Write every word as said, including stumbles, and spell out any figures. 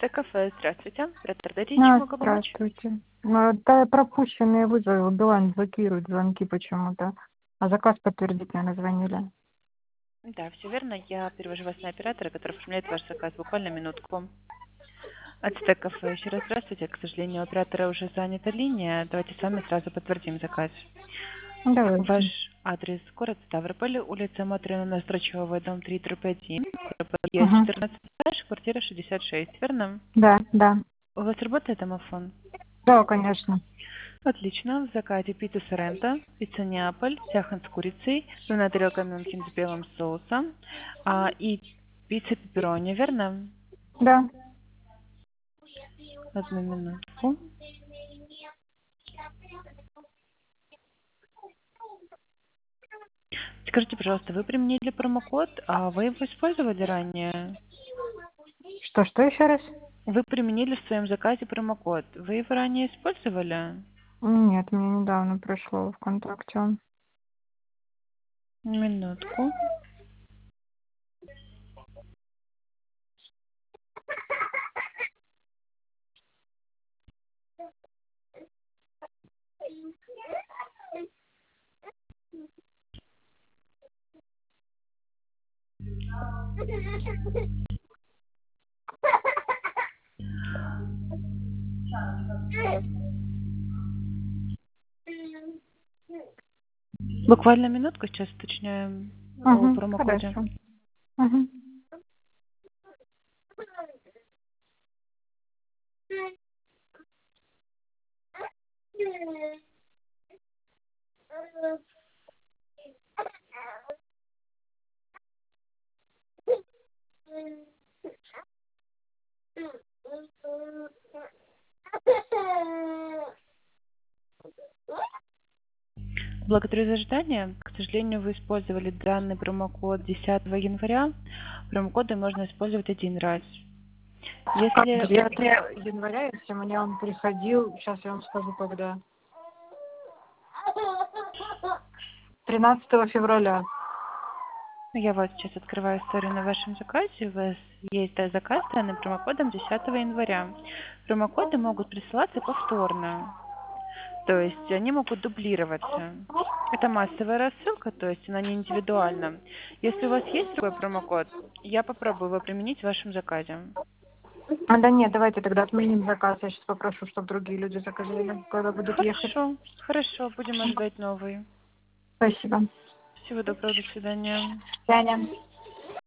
Ацтек-кафе, здравствуйте. Оператор, дайте А, могу помочь? здравствуйте. Ну, да, пропущенные вызовы, Билайн блокирует звонки почему-то. А заказ подтвердить, наверное, звонили. Да, все верно. Я перевожу вас на оператора, который оформляет ваш заказ. Буквально минутку. Ацтек-кафе, еще раз здравствуйте. К сожалению, у оператора уже занята линия. Давайте с вами сразу подтвердим заказ. Ваш Давайте. адрес город Ставрополь, улица Матрена Настрочевая, дом три, дробь один, Е Угу. четырнадцать, квартира шестьдесят шесть, верно? Да, да. У вас работает домофон? Да, конечно. Отлично. В заказе пицца Соренто, пицца Неаполь, сяхан с курицей, двойная тарелка мюнхен с белым соусом а, и пицца пепперони, верно? Да. Одну минутку. Скажите, пожалуйста, вы применили промокод, а вы его использовали ранее? Что, что еще раз? Вы применили в своем заказе промокод. Вы его ранее использовали? Нет, мне недавно пришло ВКонтакте он. Минутку. Буквально минутку, сейчас уточняем о Угу, промокоде. хорошо. Угу. Благодарю за ожидание. К сожалению, вы использовали данный промокод десятого января. Промокоды можно использовать один раз. Как Если девятого января, если мне он приходил, сейчас я вам скажу, когда. тринадцатого февраля. я вот сейчас открываю историю на вашем заказе, у вас есть да, заказ с данным промокодом десятого января. Промокоды могут присылаться повторно, то есть они могут дублироваться. Это массовая рассылка, то есть она не индивидуальна. Если у вас есть другой промокод, я попробую его применить в вашем заказе. А, да нет, давайте тогда отменим заказ. Я сейчас попрошу, чтобы другие люди заказали, когда будут ехать. Хорошо, хорошо, будем ожидать новый. Спасибо. Всего доброго, до свидания. Таня.